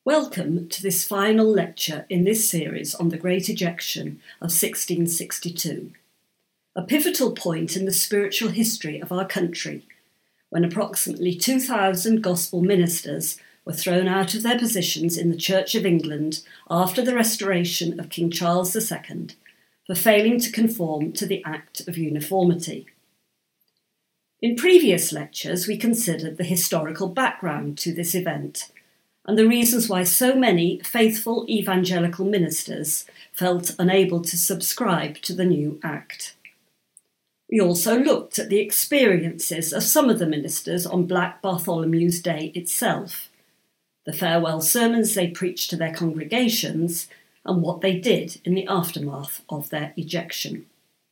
Welcome to this final lecture in this series on the Great Ejection of 1662, a pivotal point in the spiritual history of our country, when approximately 2,000 gospel ministers were thrown out of their positions in the Church of England after the restoration of King Charles II for failing to conform to the Act of Uniformity. In previous lectures, we considered the historical background to this event and the reasons why so many faithful evangelical ministers felt unable to subscribe to the new Act. We also looked at the experiences of some of the ministers on Black Bartholomew's Day itself, the farewell sermons they preached to their congregations, and what they did in the aftermath of their ejection.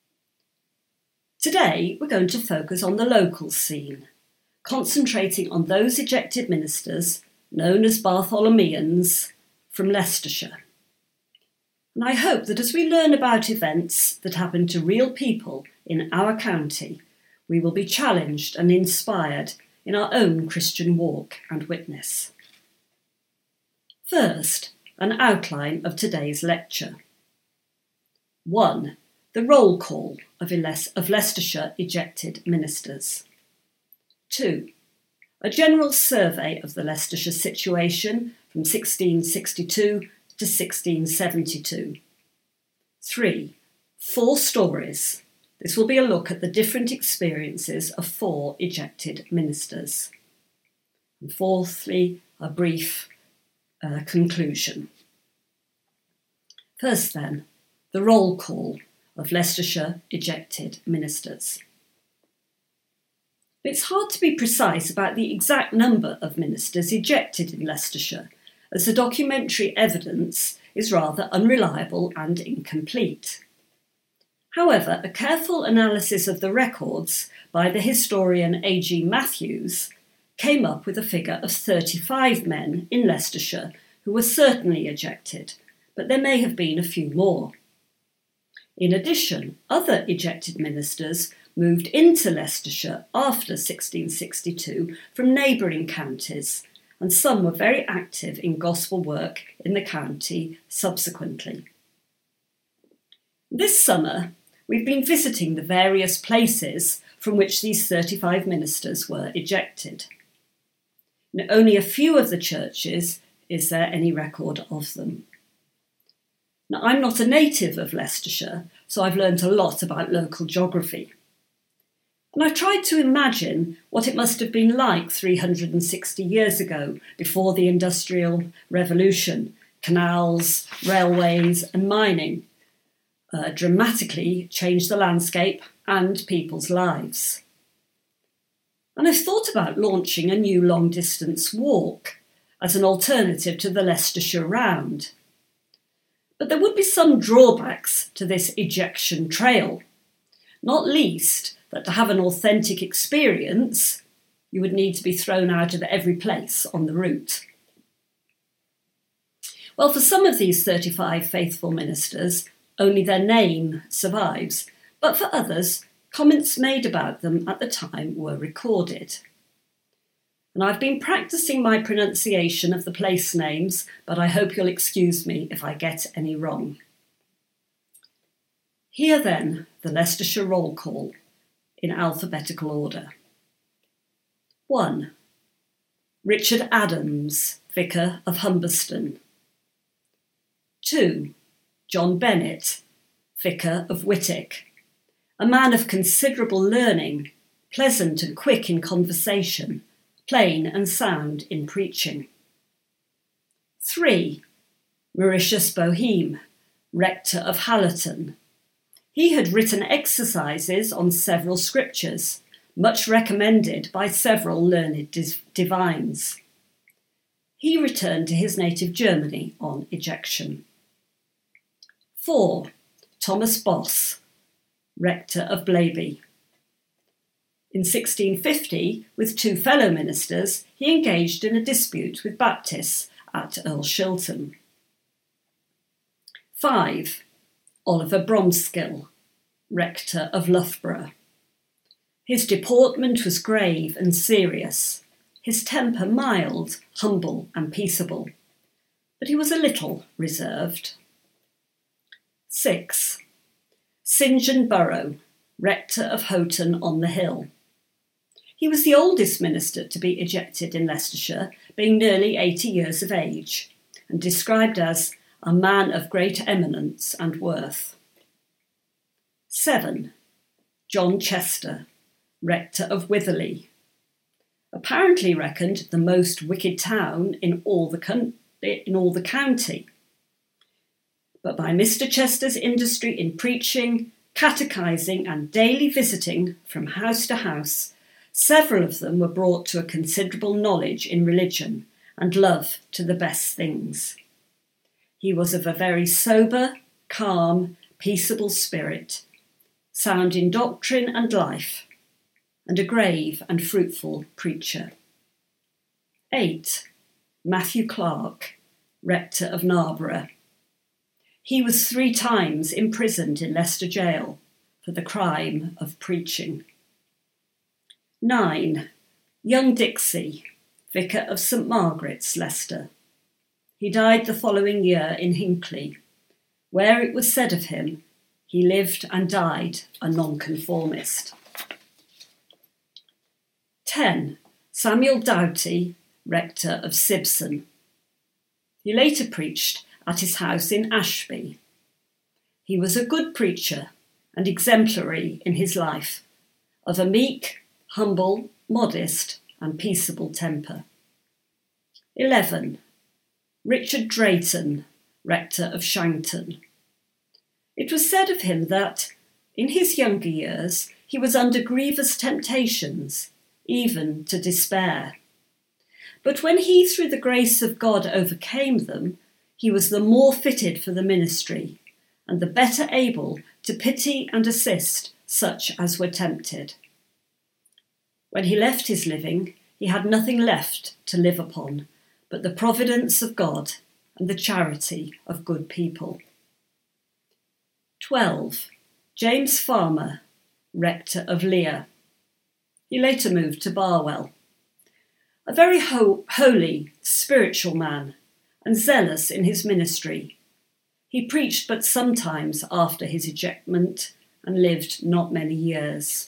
Today, we're going to focus on the local scene, concentrating on those ejected ministers known as Bartholomeans from Leicestershire. And I hope that as we learn about events that happen to real people in our county, we will be challenged and inspired in our own Christian walk and witness. First, an outline of today's lecture. 1. The roll call of Leicestershire ejected ministers. 2. A general survey of the Leicestershire situation from 1662 to 1672. 3. 4 stories. This will be a look at the different experiences of 4 ejected ministers. And fourthly, a brief conclusion. First then, the roll call of Leicestershire ejected ministers. It's hard to be precise about the exact number of ministers ejected in Leicestershire, as the documentary evidence is rather unreliable and incomplete. However, a careful analysis of the records by the historian A.G. Matthews came up with a figure of 35 men in Leicestershire who were certainly ejected, but there may have been a few more. In addition, other ejected ministers moved into Leicestershire after 1662 from neighbouring counties, and some were very active in gospel work in the county subsequently. This summer, we've been visiting the various places from which these 35 ministers were ejected. In only a few of the churches is there any record of them. Now, I'm not a native of Leicestershire, so I've learnt a lot about local geography. And I tried to imagine what it must have been like 360 years ago, before the Industrial Revolution. Canals, railways and mining dramatically changed the landscape and people's lives. And I've thought about launching a new long-distance walk as an alternative to the Leicestershire Round. But there would be some drawbacks to this ejection trail, not least that to have an authentic experience, you would need to be thrown out of every place on the route. Well, for some of these 35 faithful ministers, only their name survives, but for others, comments made about them at the time were recorded. And I've been practicing my pronunciation of the place names, but I hope you'll excuse me if I get any wrong. Here then, the Leicestershire roll call, in alphabetical order. 1. Richard Adams, Vicar of Humberston. 2. John Bennett, Vicar of Whitwick, a man of considerable learning, pleasant and quick in conversation, plain and sound in preaching. 3. Mauritius Boheme, Rector of Hallerton. He had written exercises on several scriptures, much recommended by several learned divines. He returned to his native Germany on ejection. 4. Thomas Boss, Rector of Blaby. In 1650, with 2 fellow ministers, he engaged in a dispute with Baptists at Earlshilton. 5. Oliver Bromskill, Rector of Loughborough. His deportment was grave and serious, his temper mild, humble and peaceable. but he was a little reserved. 6. St John Burrow, rector of Houghton on the Hill. He was the oldest minister to be ejected in Leicestershire, being nearly 80 years of age, and described as a man of great eminence and worth. 7. John Chester, rector of Witherley. Apparently reckoned the most wicked town in all the county. But by Mr. Chester's industry in preaching, catechising and daily visiting from house to house, several of them were brought to a considerable knowledge in religion and love to the best things. He was of a very sober, calm, peaceable spirit, sound in doctrine and life, and a grave and fruitful preacher. 8. Matthew Clark, rector of Narborough. He was 3 times imprisoned in Leicester Jail for the crime of preaching. 9. Young Dixie, vicar of St Margaret's, Leicester. He died the following year in Hinckley, where it was said of him, he lived and died a nonconformist. 10. Samuel Doughty, rector of Sibson. He later preached at his house in Ashby. He was a good preacher and exemplary in his life, of a meek, humble, modest and peaceable temper. 11. Richard Drayton, rector of Shankton. It was said of him that, in his younger years, he was under grievous temptations, even to despair. But when he, through the grace of God, overcame them, he was the more fitted for the ministry, and the better able to pity and assist such as were tempted. When he left his living, he had nothing left to live upon but the providence of God and the charity of good people. 12. James Farmer, rector of Lear. He later moved to Barwell. A very holy, spiritual man, and zealous in his ministry. He preached but sometimes after his ejectment and lived not many years.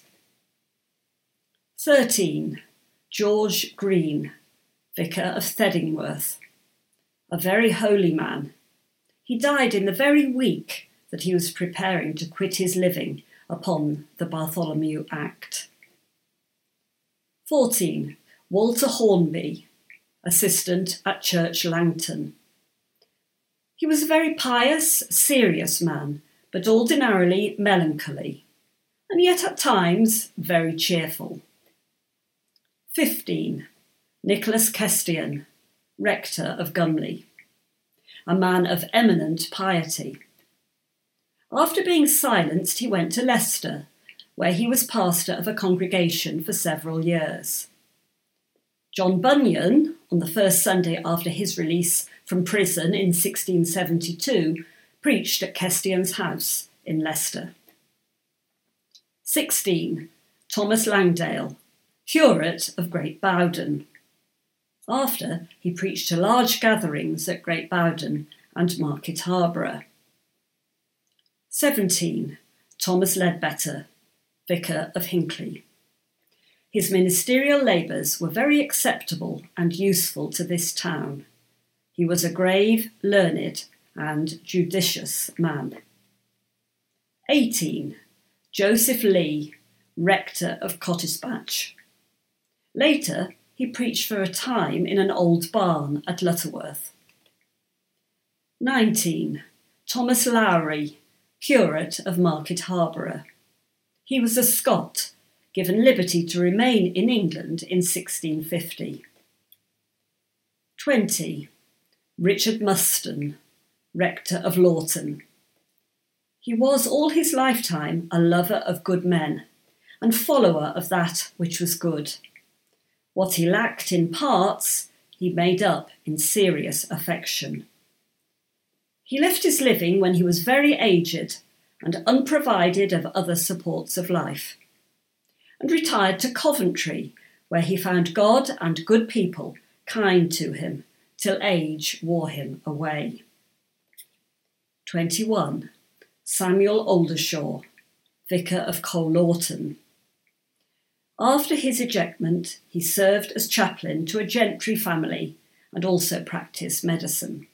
13. George Green, vicar of Theddingworth. A very holy man. He died in the very week that he was preparing to quit his living upon the Bartholomew Act. 14. Walter Hornby, assistant at Church Langton. He was a very pious, serious man, but ordinarily melancholy, and yet at times very cheerful. 15. Nicholas Kestian, rector of Gumley, a man of eminent piety. After being silenced, he went to Leicester, where he was pastor of a congregation for several years. John Bunyan, on the first Sunday after his release from prison in 1672, preached at Kestian's house in Leicester. 16. Thomas Langdale, curate of Great Bowden. After, he preached to large gatherings at Great Bowden and Market Harborough. 17. Thomas Ledbetter, vicar of Hinckley. His ministerial labours were very acceptable and useful to this town. He was a grave, learned and judicious man. 18. Joseph Lee, rector of Cottesbatch. Later, he preached for a time in an old barn at Lutterworth. 19. Thomas Lowry, curate of Market Harborough. He was a Scot, given liberty to remain in England in 1650. 20. Richard Muston, rector of Lawton. He was all his lifetime a lover of good men and follower of that which was good. What he lacked in parts, he made up in serious affection. He left his living when he was very aged and unprovided of other supports of life, and retired to Coventry, where he found God and good people kind to him, till age wore him away. 21. Samuel Oldershaw, Vicar of Colorton. After his ejectment, he served as chaplain to a gentry family and also practised medicine.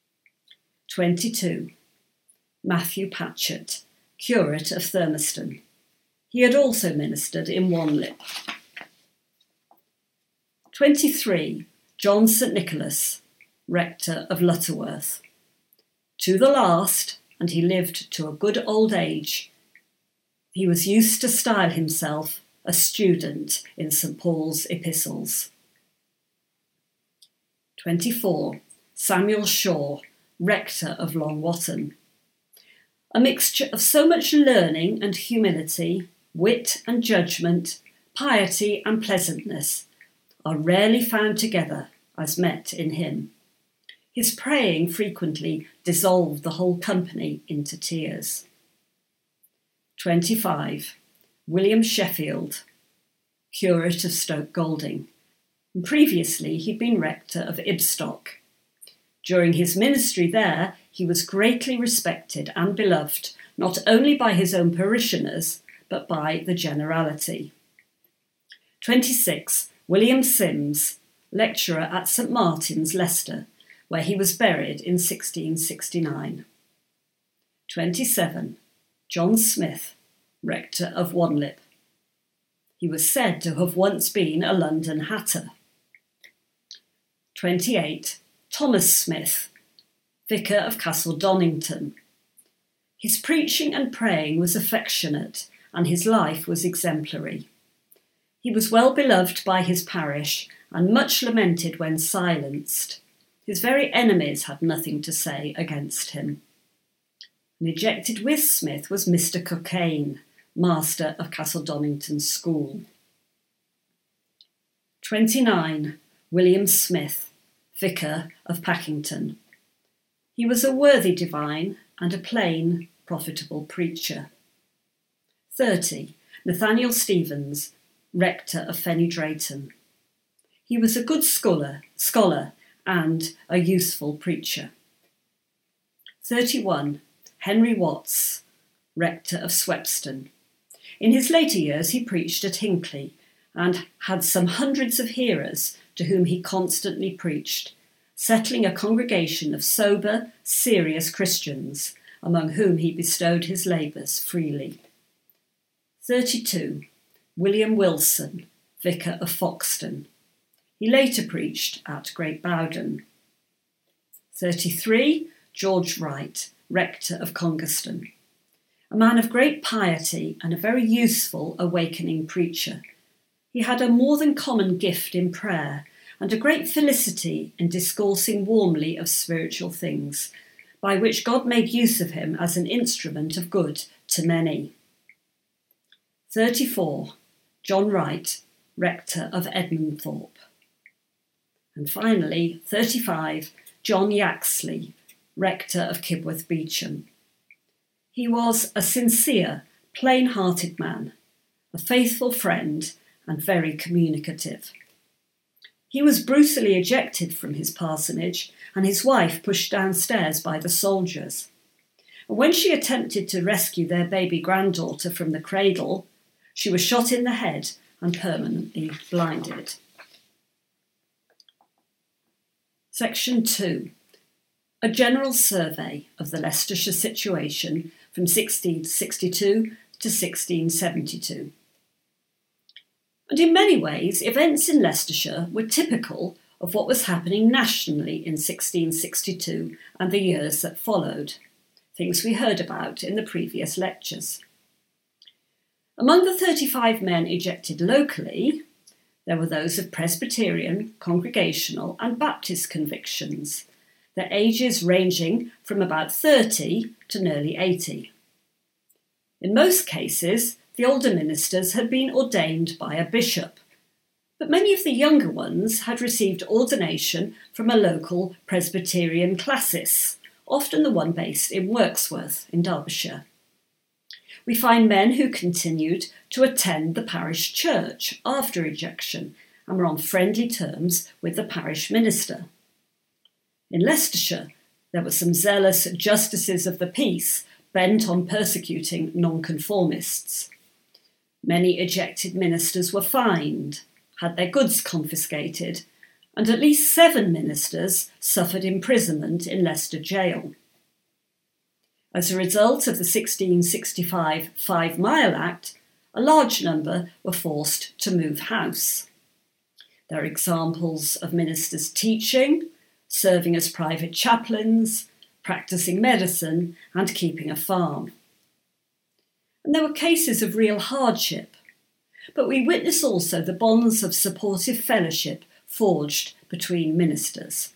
22. Matthew Patchett, curate of Thurmaston. He had also ministered in Wanlip. 23. John St Nicholas, rector of Lutterworth. To the last, and he lived to a good old age, he was used to style himself a student in St Paul's epistles. 24. Samuel Shaw, rector of Longwotton. A mixture of so much learning and humility, wit and judgment, piety and pleasantness are rarely found together as met in him. His praying frequently dissolved the whole company into tears. 25. William Sheffield, curate of Stoke Golding. And previously he'd been rector of Ibstock. During his ministry there, he was greatly respected and beloved, not only by his own parishioners, but by the generality. 26. William Sims, lecturer at St Martin's, Leicester, where he was buried in 1669. 27. John Smith, rector of Wanlip. He was said to have once been a London hatter. 28. Thomas Smith, vicar of Castle Donington. His preaching and praying was affectionate, and his life was exemplary. He was well beloved by his parish and much lamented when silenced. His very enemies had nothing to say against him. And ejected with Smith was Mr Cockayne, master of Castle Donington School. 29. William Smith, vicar of Packington. He was a worthy divine and a plain, profitable preacher. 30. Nathaniel Stevens, rector of Fenny Drayton. He was a good scholar and a useful preacher. 31. Henry Watts, rector of Swepston. In his later years he preached at Hinckley and had some hundreds of hearers to whom he constantly preached, settling a congregation of sober, serious Christians, among whom he bestowed his labours freely. 32. William Wilson, vicar of Foxton. He later preached at Great Bowden. 33. George Wright, rector of Congerston. A man of great piety and a very useful awakening preacher. He had a more than common gift in prayer and a great felicity in discoursing warmly of spiritual things, by which God made use of him as an instrument of good to many. 34. John Wright, rector of Edmonthorpe. And finally, 35. John Yaxley, rector of Kibworth Beecham. He was a sincere, plain-hearted man, a faithful friend, and very communicative. He was brutally ejected from his parsonage and his wife pushed downstairs by the soldiers. And when she attempted to rescue their baby granddaughter from the cradle, she was shot in the head and permanently blinded. Section 2. A general survey of the Leicestershire situation from 1662 to 1672. And in many ways, events in Leicestershire were typical of what was happening nationally in 1662 and the years that followed, things we heard about in the previous lectures. Among the 35 men ejected locally, there were those of Presbyterian, Congregational and Baptist convictions, their ages ranging from about 30 to nearly 80. In most cases, the older ministers had been ordained by a bishop, but many of the younger ones had received ordination from a local Presbyterian classis, often the one based in Wirksworth in Derbyshire. We find men who continued to attend the parish church after ejection and were on friendly terms with the parish minister. In Leicestershire, there were some zealous justices of the peace bent on persecuting nonconformists. Many ejected ministers were fined, had their goods confiscated, and at least 7 ministers suffered imprisonment in Leicester jail. As a result of the 1665 Five Mile Act, a large number were forced to move house. There are examples of ministers teaching, serving as private chaplains, practicing medicine, and keeping a farm. And there were cases of real hardship, but we witness also the bonds of supportive fellowship forged between ministers.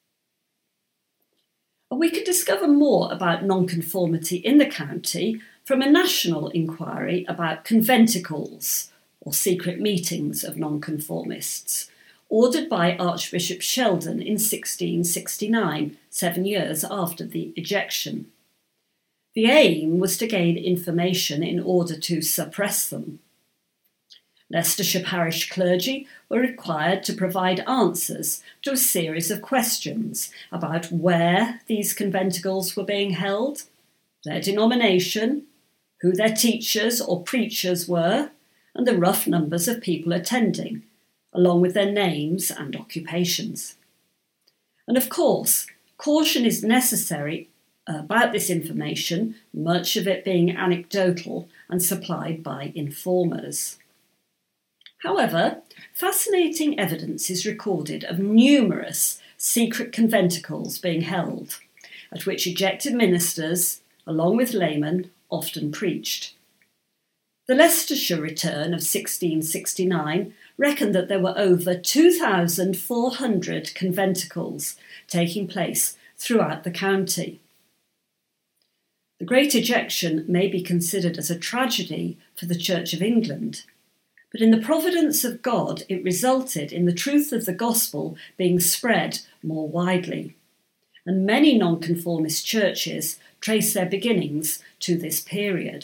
And we could discover more about nonconformity in the county from a national inquiry about conventicles, or secret meetings of nonconformists, ordered by Archbishop Sheldon in 1669, 7 years after the ejection. The aim was to gain information in order to suppress them. Leicestershire parish clergy were required to provide answers to a series of questions about where these conventicles were being held, their denomination, who their teachers or preachers were, and the rough numbers of people attending, along with their names and occupations. And of course, caution is necessary about this information, much of it being anecdotal and supplied by informers. However, fascinating evidence is recorded of numerous secret conventicles being held, at which ejected ministers, along with laymen, often preached. The Leicestershire Return of 1669 reckoned that there were over 2,400 conventicles taking place throughout the county. The Great Ejection may be considered as a tragedy for the Church of England, but in the providence of God, it resulted in the truth of the gospel being spread more widely. And many nonconformist churches trace their beginnings to this period.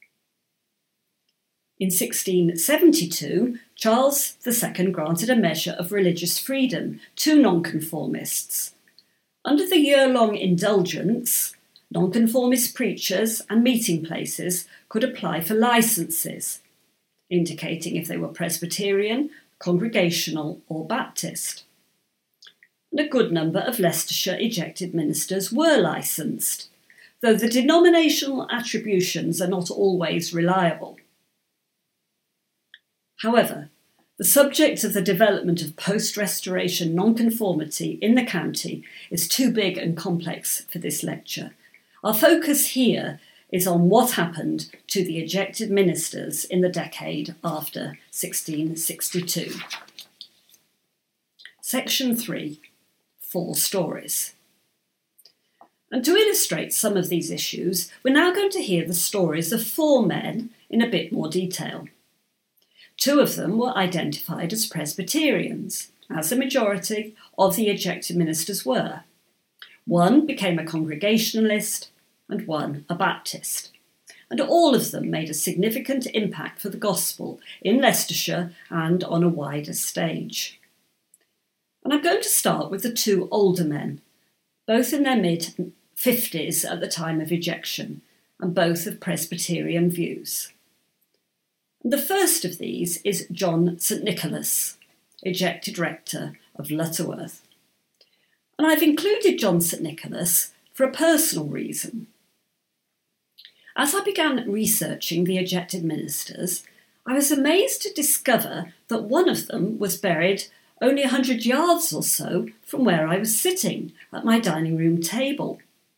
In 1672, Charles II granted a measure of religious freedom to nonconformists. Under the year-long indulgence, nonconformist preachers and meeting places could apply for licences, indicating if they were Presbyterian, Congregational or Baptist. And a good number of Leicestershire ejected ministers were licensed, though the denominational attributions are not always reliable. However, the subject of the development of post-Restoration nonconformity in the county is too big and complex for this lecture. Our focus here is on what happened to the ejected ministers in the decade after 1662. Section 3, 4 stories. And to illustrate some of these issues, we're now going to hear the stories of 4 men in a bit more detail. 2 of them were identified as Presbyterians, as the majority of the ejected ministers were. 1 became a Congregationalist and 1 a Baptist. And all of them made a significant impact for the gospel in Leicestershire and on a wider stage. And I'm going to start with the 2 older men, both in their mid-50s at the time of ejection, and both of Presbyterian views. The first of these is John St Nicholas, ejected rector of Lutterworth. And I've included John St Nicholas for a personal reason. As I began researching the ejected ministers, I was amazed to discover that one of them was buried only 100 yards or so from where I was sitting at my dining room table.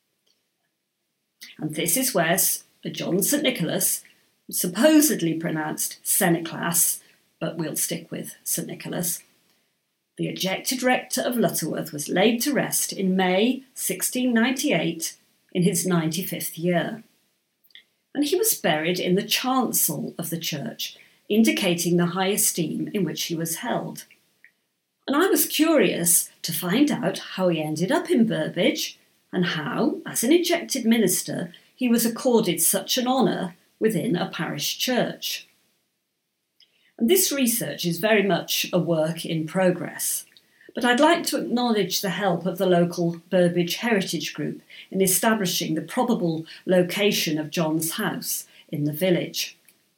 And this is where John St Nicholas, supposedly pronounced Seneclas, but we'll stick with St Nicholas, the ejected rector of Lutterworth, was laid to rest in May 1698 in his 95th year. And he was buried in the chancel of the church, indicating the high esteem in which he was held. And I was curious to find out how he ended up in Burbage and how, as an ejected minister, he was accorded such an honour within a parish church. And this research is very much a work in progress, But I'd like to acknowledge the help of the local Burbage Heritage Group in establishing the probable location of John's house in the village.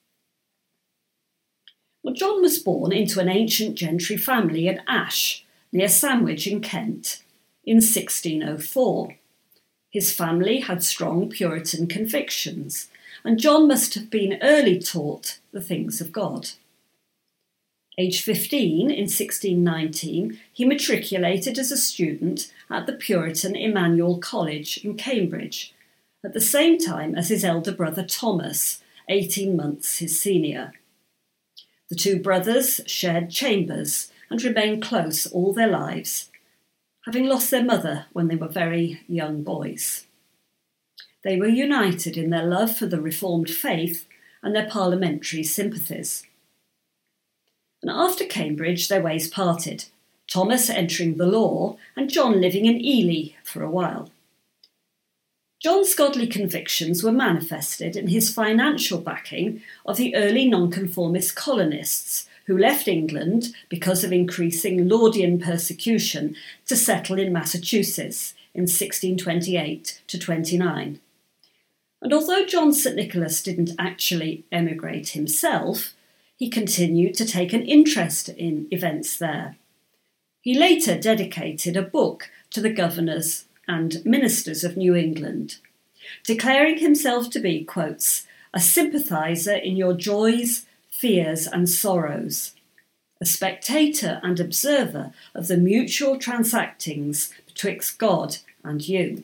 Well, John was born into an ancient gentry family in Ash, near Sandwich in Kent, in 1604. His family had strong Puritan convictions, and John must have been early taught the things of God. Aged 15, in 1619, he matriculated as a student at the Puritan Emmanuel College in Cambridge, at the same time as his elder brother Thomas, 18 months his senior. The two brothers shared chambers and remained close all their lives, having lost their mother when they were very young boys. They were united in their love for the Reformed faith and their parliamentary sympathies. And after Cambridge, their ways parted, Thomas entering the law and John living in Ely for a while. John's godly convictions were manifested in his financial backing of the early nonconformist colonists who left England because of increasing Laudian persecution to settle in Massachusetts in 1628 to 29. And although John St Nicholas didn't actually emigrate himself, he continued to take an interest in events there. He later dedicated a book to the governors and ministers of New England, declaring himself to be, quotes, a sympathiser in your joys, fears and sorrows, a spectator and observer of the mutual transactings betwixt God and you.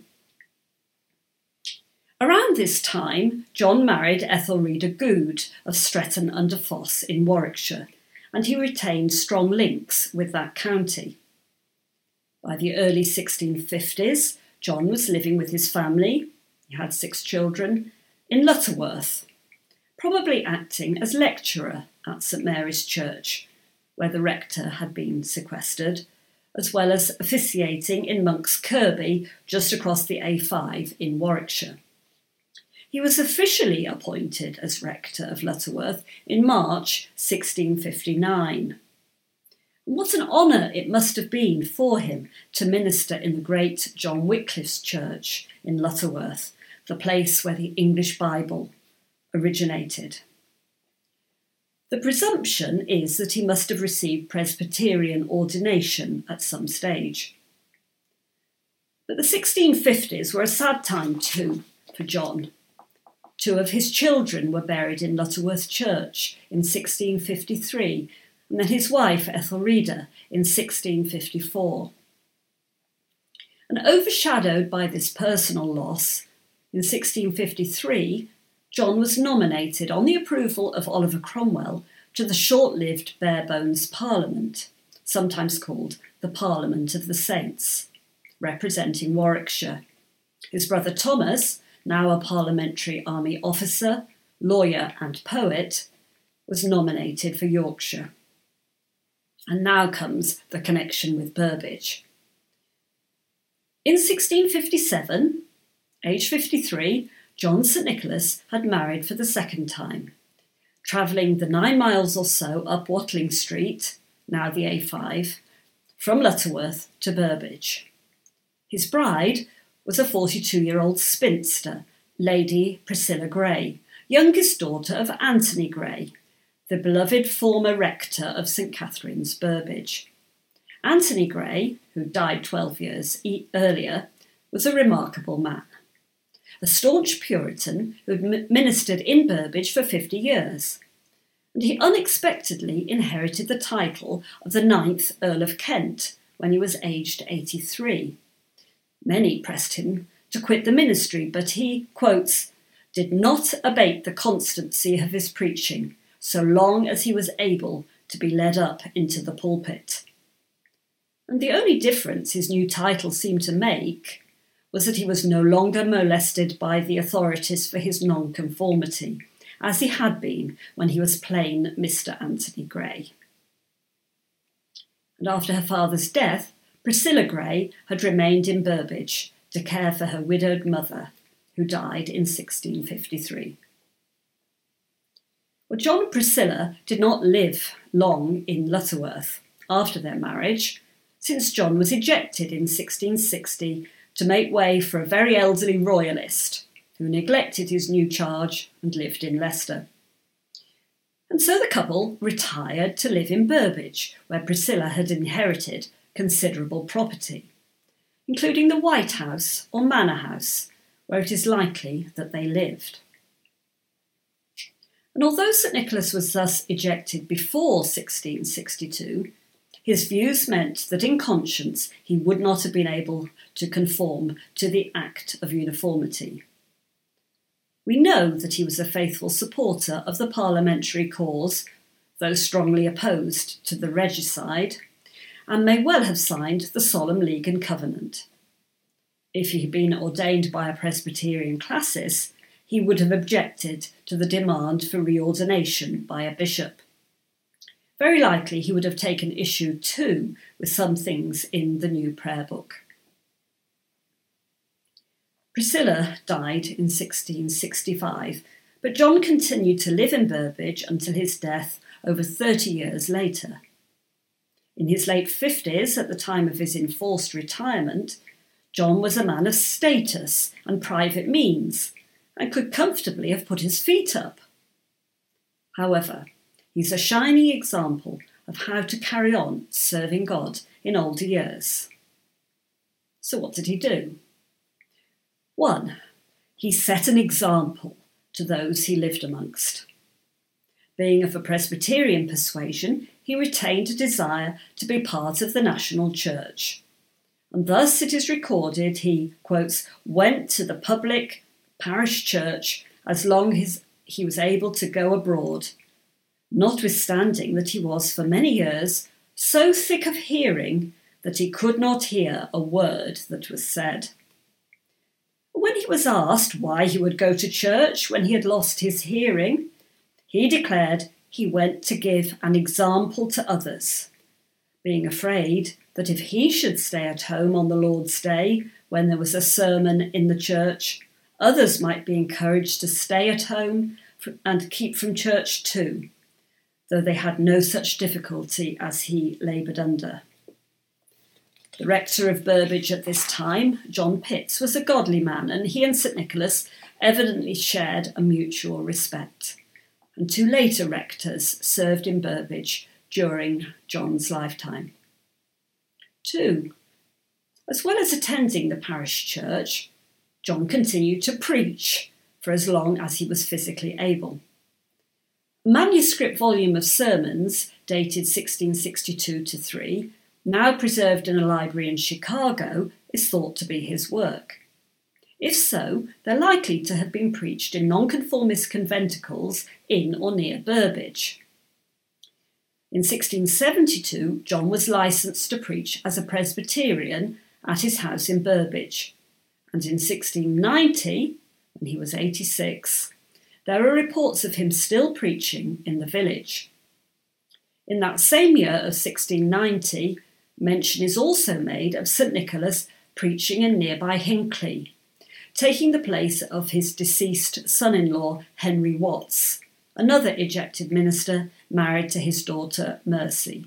Around this time, John married Ethelreda Good of Stretton-under-Foss in Warwickshire, and he retained strong links with that county. By the early 1650s, John was living with his family, he had 6 children, in Lutterworth, probably acting as lecturer at St Mary's Church, where the rector had been sequestered, as well as officiating in Monk's Kirby, just across the A5 in Warwickshire. He was officially appointed as rector of Lutterworth in March 1659. What an honour it must have been for him to minister in the great John Wycliffe's church in Lutterworth, the place where the English Bible originated. The presumption is that he must have received Presbyterian ordination at some stage. But the 1650s were a sad time too for John. 2 of his children were buried in Lutterworth Church in 1653, and then his wife Ethelreda in 1654. And overshadowed by this personal loss, in 1653, John was nominated on the approval of Oliver Cromwell to the short-lived Barebones Parliament, sometimes called the Parliament of the Saints, representing Warwickshire. His brother Thomas, now a parliamentary army officer, lawyer and poet, was nominated for Yorkshire. And now comes the connection with Burbage. In 1657, aged 53, John St Nicholas had married for the second time, travelling the 9 miles or so up Watling Street, now the A5, from Lutterworth to Burbage. His bride was a 42-year-old spinster, Lady Priscilla Gray, youngest daughter of Anthony Gray, the beloved former rector of St Catherine's, Burbage. Anthony Gray, who died 12 years earlier, was a remarkable man, a staunch Puritan who had ministered in Burbage for 50 years, and he unexpectedly inherited the title of the 9th Earl of Kent when he was aged 83. Many pressed him to quit the ministry, but he, quotes, did not abate the constancy of his preaching so long as he was able to be led up into the pulpit. And the only difference his new title seemed to make was that he was no longer molested by the authorities for his nonconformity, as he had been when he was plain Mr. Anthony Gray. And after her father's death, Priscilla Gray had remained in Burbage to care for her widowed mother, who died in 1653. Well, John and Priscilla did not live long in Lutterworth after their marriage, since John was ejected in 1660 to make way for a very elderly royalist who neglected his new charge and lived in Leicester. And so the couple retired to live in Burbage, where Priscilla had inherited considerable property, including the White House or Manor House, where it is likely that they lived. And although St Nicholas was thus ejected before 1662, his views meant that in conscience he would not have been able to conform to the Act of Uniformity. We know that he was a faithful supporter of the parliamentary cause, though strongly opposed to the regicide, and may well have signed the Solemn League and Covenant. If he had been ordained by a Presbyterian classis, he would have objected to the demand for reordination by a bishop. Very likely he would have taken issue too with some things in the new prayer book. Priscilla died in 1665, but John continued to live in Burbage until his death over 30 years later. In his late 50s, at the time of his enforced retirement, John was a man of status and private means and could comfortably have put his feet up. However, he's a shining example of how to carry on serving God in older years. So what did he do? 1. He set an example to those he lived amongst. Being of a Presbyterian persuasion, he retained a desire to be part of the national church. And thus it is recorded he, quotes, went to the public parish church as long as he was able to go abroad, notwithstanding that he was for many years so thick of hearing that he could not hear a word that was said. When he was asked why he would go to church when he had lost his hearing, he declared he went to give an example to others, being afraid that if he should stay at home on the Lord's Day when there was a sermon in the church, others might be encouraged to stay at home and keep from church too, though they had no such difficulty as he laboured under. The rector of Burbage at this time, John Pitts, was a godly man, and he and St Nicholas evidently shared a mutual respect. And 2 later rectors served in Burbage during John's lifetime. 2. As well as attending the parish church, John continued to preach for as long as he was physically able. A manuscript volume of sermons, dated 1662-3, now preserved in a library in Chicago, is thought to be his work. If so, they're likely to have been preached in nonconformist conventicles in or near Burbage. In 1672, John was licensed to preach as a Presbyterian at his house in Burbage, and in 1690, when he was 86, there are reports of him still preaching in the village. In that same year of 1690, mention is also made of St Nicholas preaching in nearby Hinckley, taking the place of his deceased son-in-law Henry Watts, another ejected minister married to his daughter Mercy.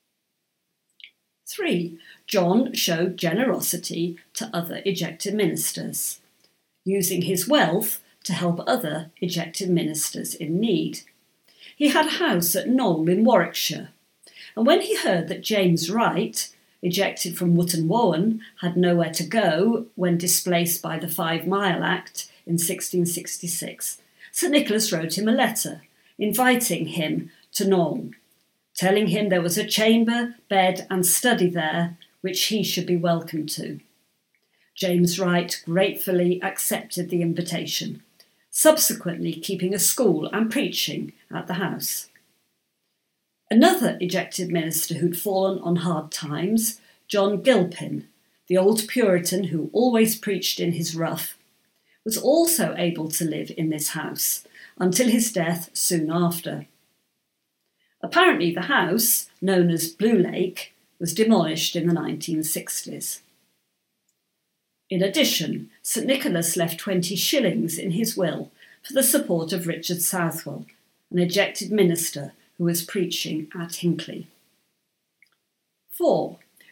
3. John showed generosity to other ejected ministers, using his wealth to help other ejected ministers in need. He had a house at Knowle in Warwickshire, and when he heard that James Wright, ejected from Wootton Wawen, had nowhere to go when displaced by the 5 Mile Act in 1666, St Nicholas wrote him a letter inviting him to Knowle, telling him there was a chamber, bed and study there which he should be welcome to. James Wright gratefully accepted the invitation, subsequently keeping a school and preaching at the house. Another ejected minister who'd fallen on hard times, John Gilpin, the old Puritan who always preached in his ruff, was also able to live in this house until his death soon after. Apparently the house, known as Blue Lake, was demolished in the 1960s. In addition, St Nicholas left 20 shillings in his will for the support of Richard Southwell, an ejected minister who was preaching at Hinckley. 4.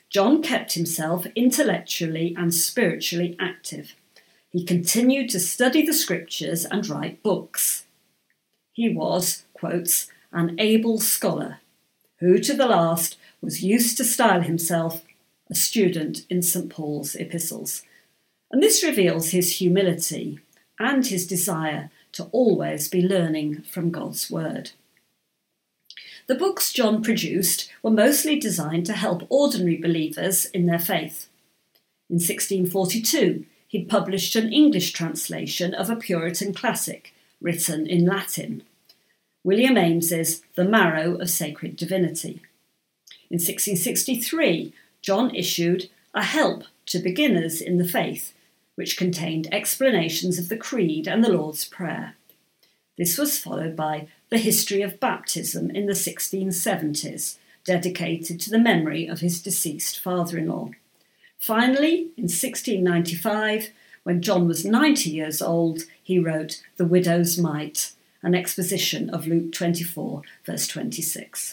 John kept himself intellectually and spiritually active. He continued to study the scriptures and write books. He was, quotes, an able scholar, who to the last was used to style himself a student in St. Paul's epistles. And this reveals his humility and his desire to always be learning from God's word. The books John produced were mostly designed to help ordinary believers in their faith. In 1642, he'd published an English translation of a Puritan classic written in Latin, William Ames's The Marrow of Sacred Divinity. In 1663, John issued A Help to Beginners in the Faith, which contained explanations of the Creed and the Lord's Prayer. This was followed by The History of Baptism in the 1670s, dedicated to the memory of his deceased father-in-law. Finally, in 1695, when John was 90 years old, he wrote The Widow's Mite, an exposition of Luke 24, verse 26.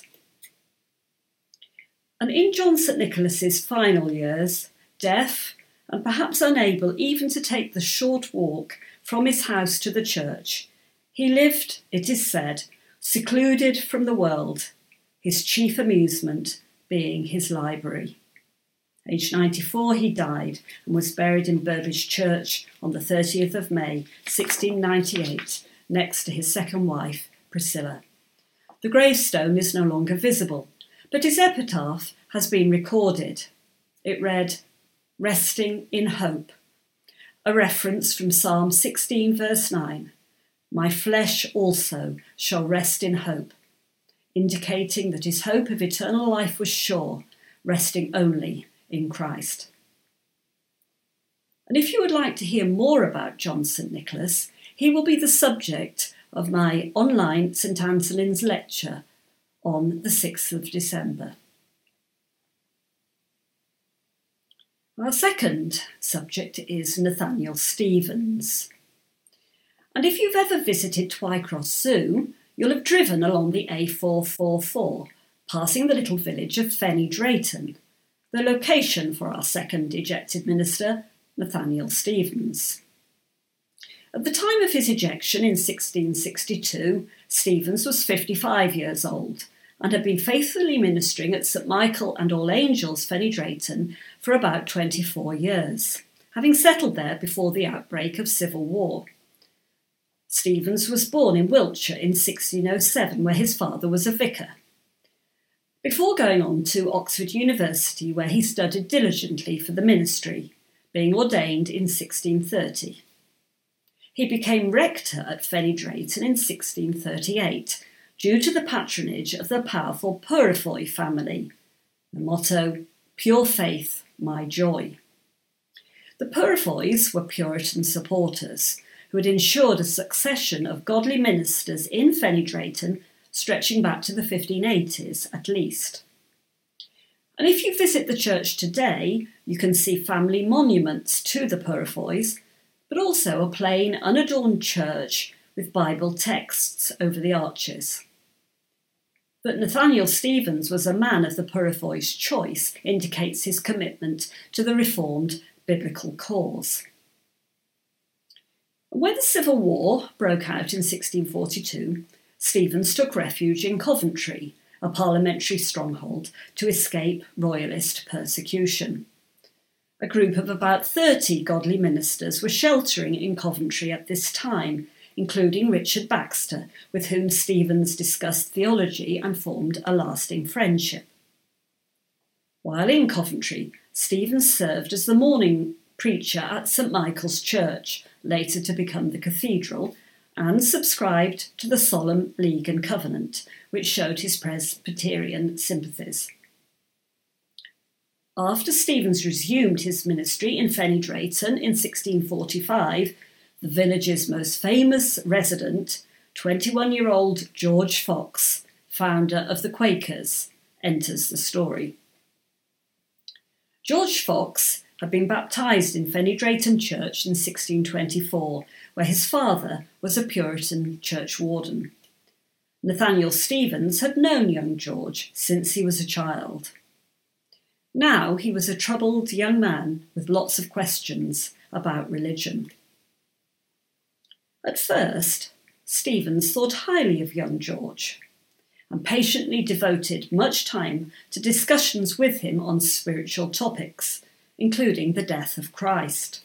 And in John St. Nicholas's final years, deaf and perhaps unable even to take the short walk from his house to the church, he lived, it is said, secluded from the world, his chief amusement being his library. Aged 94, he died and was buried in Burbage Church on the 30th of May, 1698, next to his second wife, Priscilla. The gravestone is no longer visible, but his epitaph has been recorded. It read, Resting in Hope, a reference from Psalm 16, verse 9. My flesh also shall rest in hope, indicating that his hope of eternal life was sure, resting only in Christ. And if you would like to hear more about John St. Nicholas, he will be the subject of my online St. Anselm's lecture on the 6th of December. Our second subject is Nathaniel Stevens. And if you've ever visited Twycross Zoo, you'll have driven along the A444, passing the little village of Fenny Drayton, the location for our second ejected minister, Nathaniel Stevens. At the time of his ejection in 1662, Stevens was 55 years old and had been faithfully ministering at St Michael and All Angels, Fenny Drayton, for about 24 years, having settled there before the outbreak of civil war. Stevens was born in Wiltshire in 1607, where his father was a vicar, before going on to Oxford University, where he studied diligently for the ministry, being ordained in 1630. He became rector at Fenny Drayton in 1638, due to the patronage of the powerful Purefoy family. The motto, Pure Faith, My Joy. The Purefoys were Puritan supporters who had ensured a succession of godly ministers in Fenny Drayton stretching back to the 1580s at least. And if you visit the church today, you can see family monuments to the Purefoys, but also a plain, unadorned church with Bible texts over the arches. That Nathaniel Stevens was a man of the Purefoy's choice indicates his commitment to the Reformed biblical cause. When the Civil War broke out in 1642, Stevens took refuge in Coventry, a parliamentary stronghold, to escape royalist persecution. A group of about 30 godly ministers were sheltering in Coventry at this time, including Richard Baxter, with whom Stevens discussed theology and formed a lasting friendship. While in Coventry, Stevens served as the morning preacher at St Michael's Church, later to become the cathedral, and subscribed to the Solemn League and Covenant, which showed his Presbyterian sympathies. After Stevens resumed his ministry in Fenny Drayton in 1645, the village's most famous resident, 21-year-old George Fox, founder of the Quakers, enters the story. George Fox had been baptised in Fenny Drayton Church in 1624, where his father was a Puritan churchwarden. Nathaniel Stevens had known young George since he was a child. Now he was a troubled young man with lots of questions about religion. At first, Stephens thought highly of young George and patiently devoted much time to discussions with him on spiritual topics, including the death of Christ.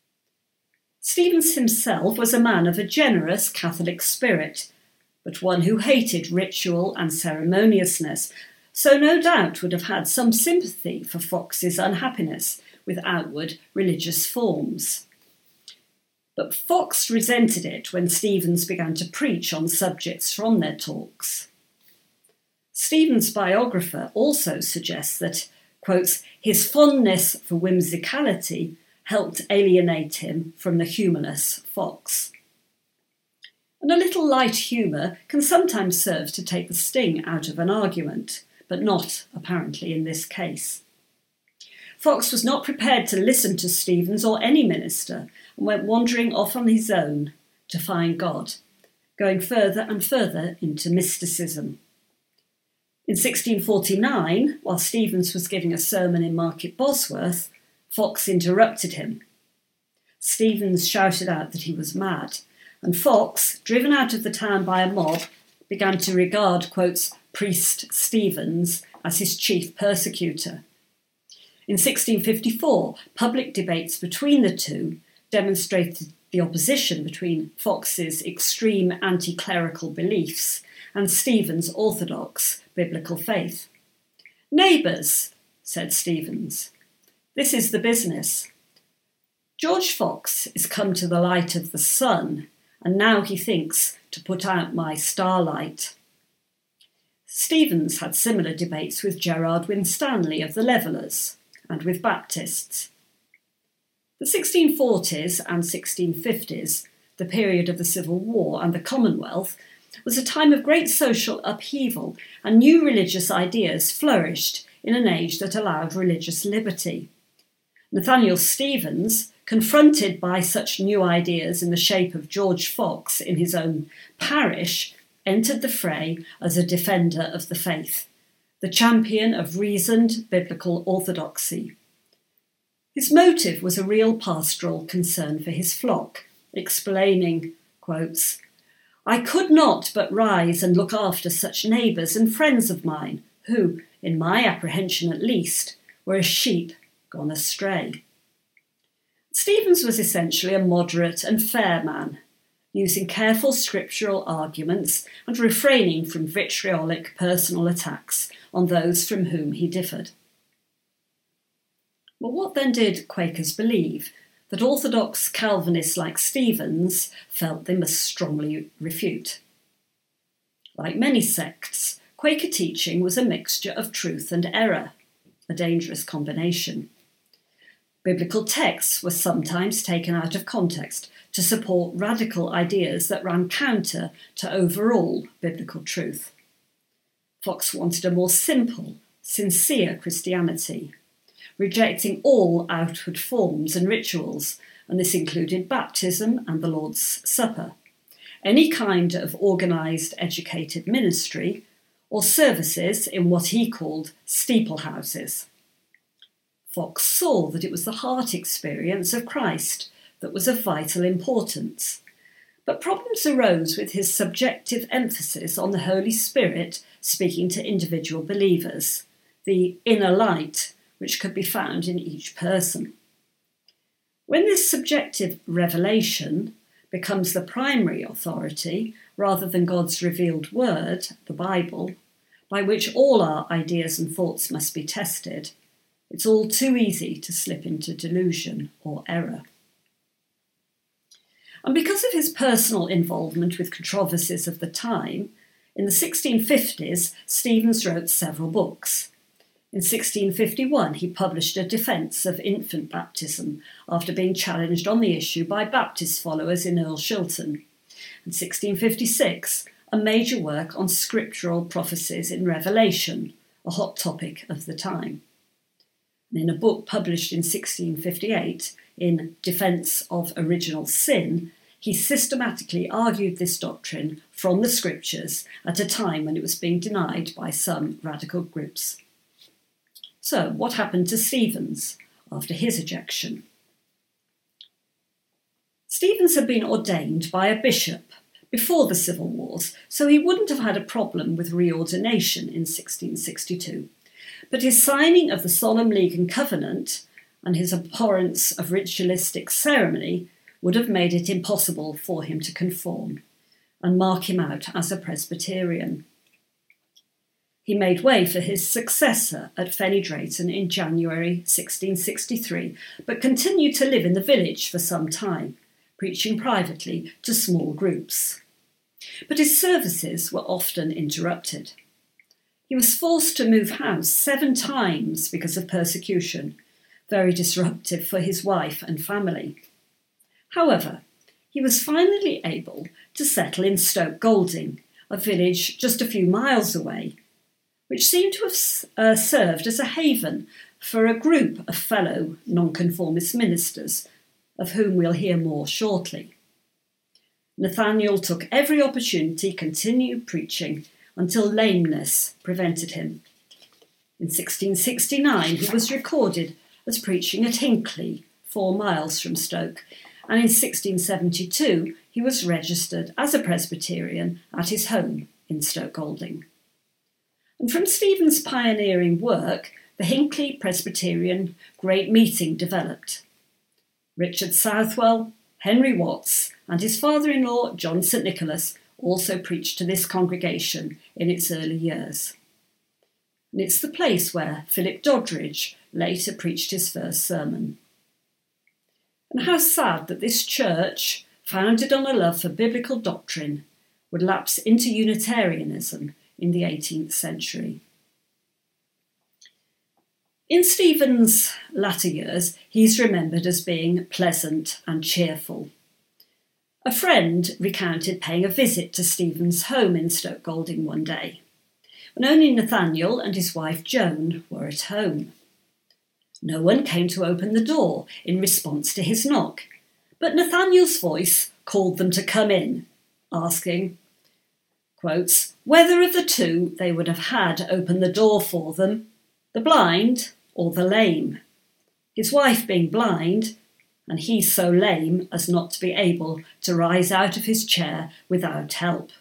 Stephens himself was a man of a generous Catholic spirit, but one who hated ritual and ceremoniousness, so no doubt would have had some sympathy for Fox's unhappiness with outward religious forms. But Fox resented it when Stephens began to preach on subjects from their talks. Stephens' biographer also suggests that, quotes, his fondness for whimsicality helped alienate him from the humourless Fox. And a little light humour can sometimes serve to take the sting out of an argument, but not, apparently, in this case. Fox was not prepared to listen to Stephens or any minister and went wandering off on his own to find God, going further and further into mysticism. In 1649, while Stephens was giving a sermon in Market Bosworth, Fox interrupted him. Stephens shouted out that he was mad, and Fox, driven out of the town by a mob, began to regard, quotes, priest Stephens as his chief persecutor. In 1654, public debates between the two demonstrated the opposition between Fox's extreme anti-clerical beliefs and Stephens' orthodox biblical faith. "Neighbours," said Stephens, "this is the business. George Fox is come to the light of the sun, and now he thinks to put out my starlight." Stephens had similar debates with Gerard Winstanley of the Levellers and with Baptists. The 1640s and 1650s, the period of the Civil War and the Commonwealth, was a time of great social upheaval, and new religious ideas flourished in an age that allowed religious liberty. Nathaniel Stephens, confronted by such new ideas in the shape of George Fox in his own parish, entered the fray as a defender of the faith, the champion of reasoned biblical orthodoxy. His motive was a real pastoral concern for his flock, explaining, quotes, "I could not but rise and look after such neighbours and friends of mine, who, in my apprehension at least, were as sheep gone astray." Stephens was essentially a moderate and fair man, using careful scriptural arguments and refraining from vitriolic personal attacks on those from whom he differed. Well, what then did Quakers believe that orthodox Calvinists like Stephens felt they must strongly refute? Like many sects, Quaker teaching was a mixture of truth and error, a dangerous combination. Biblical texts were sometimes taken out of context to support radical ideas that ran counter to overall biblical truth. Fox wanted a more simple, sincere Christianity, rejecting all outward forms and rituals, and this included baptism and the Lord's Supper, any kind of organised educated ministry, or services in what he called steeplehouses. Fox saw that it was the heart experience of Christ that was of vital importance, but problems arose with his subjective emphasis on the Holy Spirit speaking to individual believers, the inner light which could be found in each person. When this subjective revelation becomes the primary authority, rather than God's revealed word, the Bible, by which all our ideas and thoughts must be tested, it's all too easy to slip into delusion or error. And because of his personal involvement with controversies of the time, in the 1650s, Stephens wrote several books. In 1651, he published a defence of infant baptism after being challenged on the issue by Baptist followers in Earl Shilton. In 1656, a major work on scriptural prophecies in Revelation, a hot topic of the time. And in a book published in 1658, in Defence of Original Sin, he systematically argued this doctrine from the scriptures at a time when it was being denied by some radical groups. So, what happened to Stevens after his ejection? Stevens had been ordained by a bishop before the Civil Wars, so he wouldn't have had a problem with reordination in 1662. But his signing of the Solemn League and Covenant and his abhorrence of ritualistic ceremony would have made it impossible for him to conform and mark him out as a Presbyterian. He made way for his successor at Fenny Drayton in January 1663, but continued to live in the village for some time, preaching privately to small groups. But his services were often interrupted. He was forced to move house 7 times because of persecution, very disruptive for his wife and family. However, he was finally able to settle in Stoke Golding, a village just a few miles away, which seemed to have served as a haven for a group of fellow nonconformist ministers, of whom we'll hear more shortly. Nathaniel took every opportunity to continue preaching until lameness prevented him. In 1669, he was recorded as preaching at Hinckley, 4 miles from Stoke, and in 1672 he was registered as a Presbyterian at his home in Stoke Golding. And from Stevens' pioneering work, the Hinckley Presbyterian Great Meeting developed. Richard Southwell, Henry Watts, and his father-in-law John St Nicholas also preached to this congregation in its early years. And it's the place where Philip Doddridge later preached his first sermon. And how sad that this church, founded on a love for biblical doctrine, would lapse into Unitarianism in the 18th century. In Stevens' latter years, he's remembered as being pleasant and cheerful. A friend recounted paying a visit to Stevens' home in Stoke Golding one day, when only Nathaniel and his wife Joan were at home. No one came to open the door in response to his knock, but Nathaniel's voice called them to come in, asking, quotes, whether of the two they would have had open the door for them, the blind or the lame, his wife being blind, and he so lame as not to be able to rise out of his chair without help.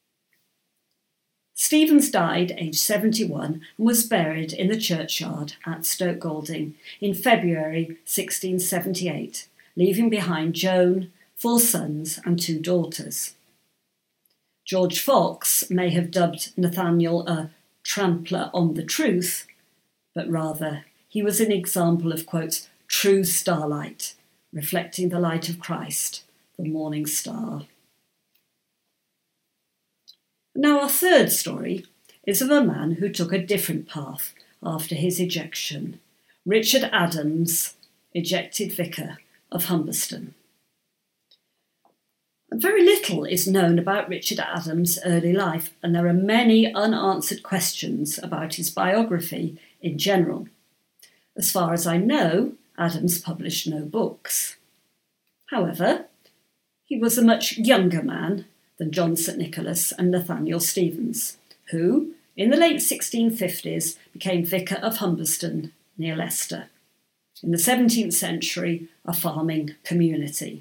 Stevens died aged 71 and was buried in the churchyard at Stoke Golding in February 1678, leaving behind Joan, 4 sons and 2 daughters. George Fox may have dubbed Nathaniel a trampler on the truth, but rather he was an example of, quote, true starlight, reflecting the light of Christ, the morning star. Now our third story is of a man who took a different path after his ejection, Richard Adams, ejected vicar of Humberston. Very little is known about Richard Adams' early life, and there are many unanswered questions about his biography in general. As far as I know, Adams published no books. However, he was a much younger man than John St Nicholas and Nathaniel Stevens, who, in the late 1650s, became vicar of Humberston near Leicester, in the 17th century a farming community.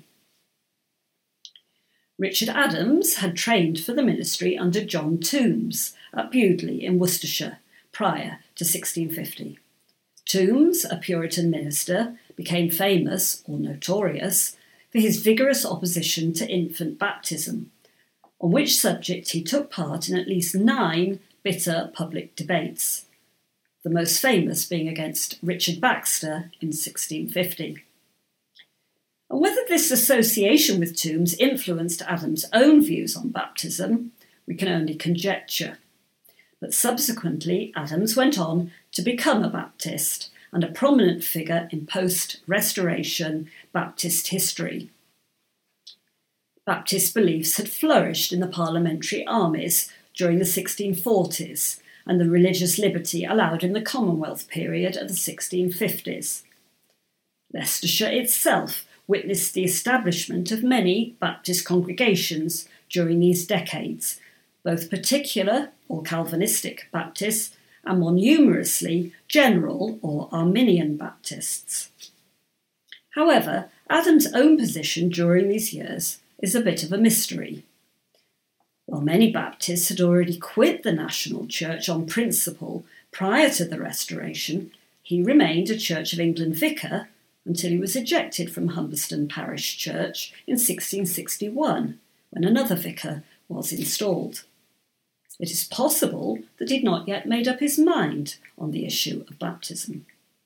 Richard Adams had trained for the ministry under John Tombs at Bewdley in Worcestershire prior to 1650. Tombs, a Puritan minister, became famous, or notorious, for his vigorous opposition to infant baptism, on which subject he took part in at least 9 bitter public debates, the most famous being against Richard Baxter in 1650. And whether this association with Tombs influenced Adams' own views on baptism, we can only conjecture. But subsequently, Adams went on to become a Baptist and a prominent figure in post-Restoration Baptist history. Baptist beliefs had flourished in the parliamentary armies during the 1640s and the religious liberty allowed in the Commonwealth period of the 1650s. Leicestershire itself witnessed the establishment of many Baptist congregations during these decades, both particular or Calvinistic Baptists and more numerously, General or Arminian Baptists. However, Adams' own position during these years is a bit of a mystery. While many Baptists had already quit the national church on principle prior to the Restoration, he remained a Church of England vicar until he was ejected from Humberston Parish Church in 1661, when another vicar was installed. It is possible that he'd not yet made up his mind on the issue of baptism.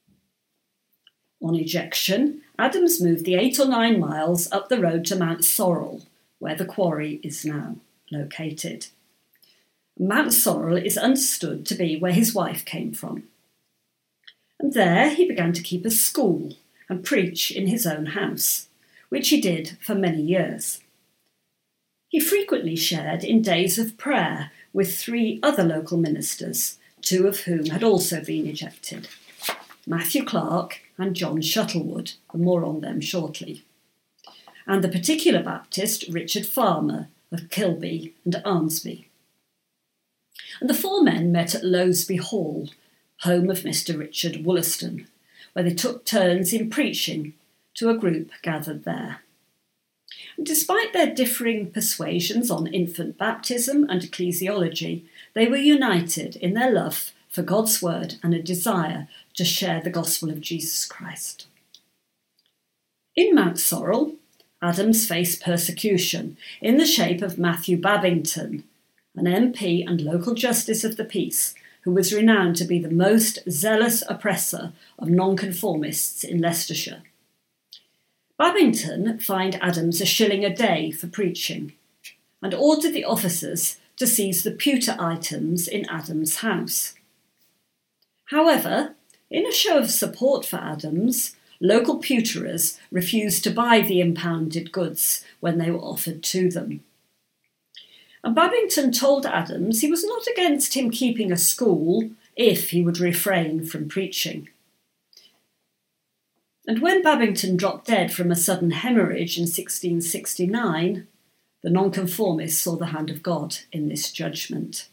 On ejection, Adams moved the 8 or 9 miles up the road to Mount Sorrel, where the quarry is now located. Mount Sorrel is understood to be where his wife came from. And there he began to keep a school and preach in his own house, which he did for many years. He frequently shared in days of prayer with 3 other local ministers, 2 of whom had also been ejected, Matthew Clark and John Shuttlewood, and more on them shortly, and the particular Baptist Richard Farmer of Kilby and Armsby. And the 4 men met at Lowsby Hall, home of Mr. Richard Wollaston, where they took turns in preaching to a group gathered there. And despite their differing persuasions on infant baptism and ecclesiology, they were united in their love for God's word and a desire to share the gospel of Jesus Christ. In Mount Sorrel, Adams faced persecution in the shape of Matthew Babington, an MP and local justice of the peace, who was renowned to be the most zealous oppressor of nonconformists in Leicestershire. Babington fined Adams a shilling a day for preaching and ordered the officers to seize the pewter items in Adams' house. However, in a show of support for Adams, local pewterers refused to buy the impounded goods when they were offered to them. And Babington told Adams he was not against him keeping a school if he would refrain from preaching. And when Babington dropped dead from a sudden hemorrhage in 1669, the nonconformists saw the hand of God in this judgment.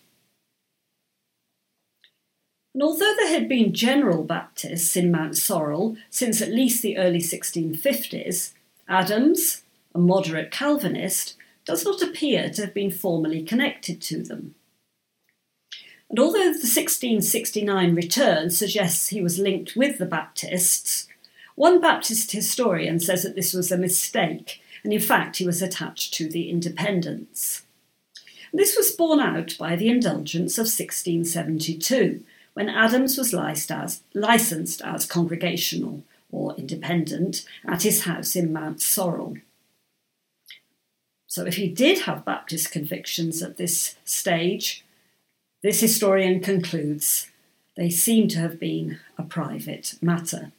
And although there had been general Baptists in Mount Sorrel since at least the early 1650s, Adams, a moderate Calvinist, does not appear to have been formally connected to them. And although the 1669 return suggests he was linked with the Baptists, one Baptist historian says that this was a mistake, and in fact he was attached to the Independents. This was borne out by the Indulgence of 1672, when Adams was licensed as Congregational or Independent at his house in Mount Sorrel. So if he did have Baptist convictions at this stage, this historian concludes they seem to have been a private matter.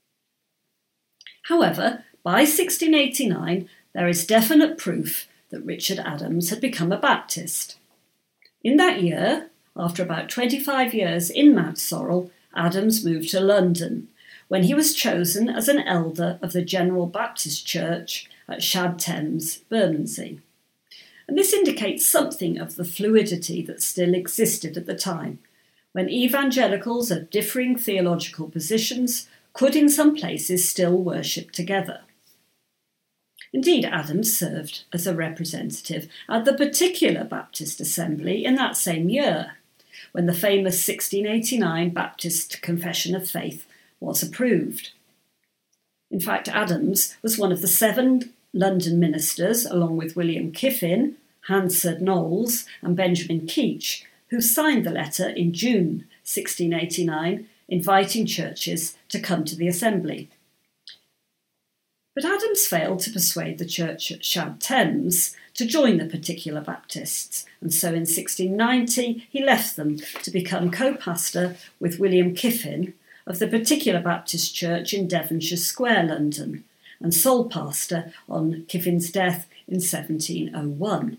However, by 1689, there is definite proof that Richard Adams had become a Baptist. In that year, after about 25 years in Mount Sorrel, Adams moved to London, when he was chosen as an elder of the General Baptist Church at Shad Thames, Bermondsey. And this indicates something of the fluidity that still existed at the time, when evangelicals of differing theological positions could in some places still worship together. Indeed, Adams served as a representative at the particular Baptist Assembly in that same year, when the famous 1689 Baptist Confession of Faith was approved. In fact, Adams was one of the 7 London ministers, along with William Kiffin, Hansard Knowles and Benjamin Keach, who signed the letter in June 1689, inviting churches to come to the assembly. But Adams failed to persuade the church at Shad Thames to join the particular Baptists, and so in 1690 he left them to become co-pastor with William Kiffin of the particular Baptist church in Devonshire Square, London, and sole pastor on Kiffin's death in 1701.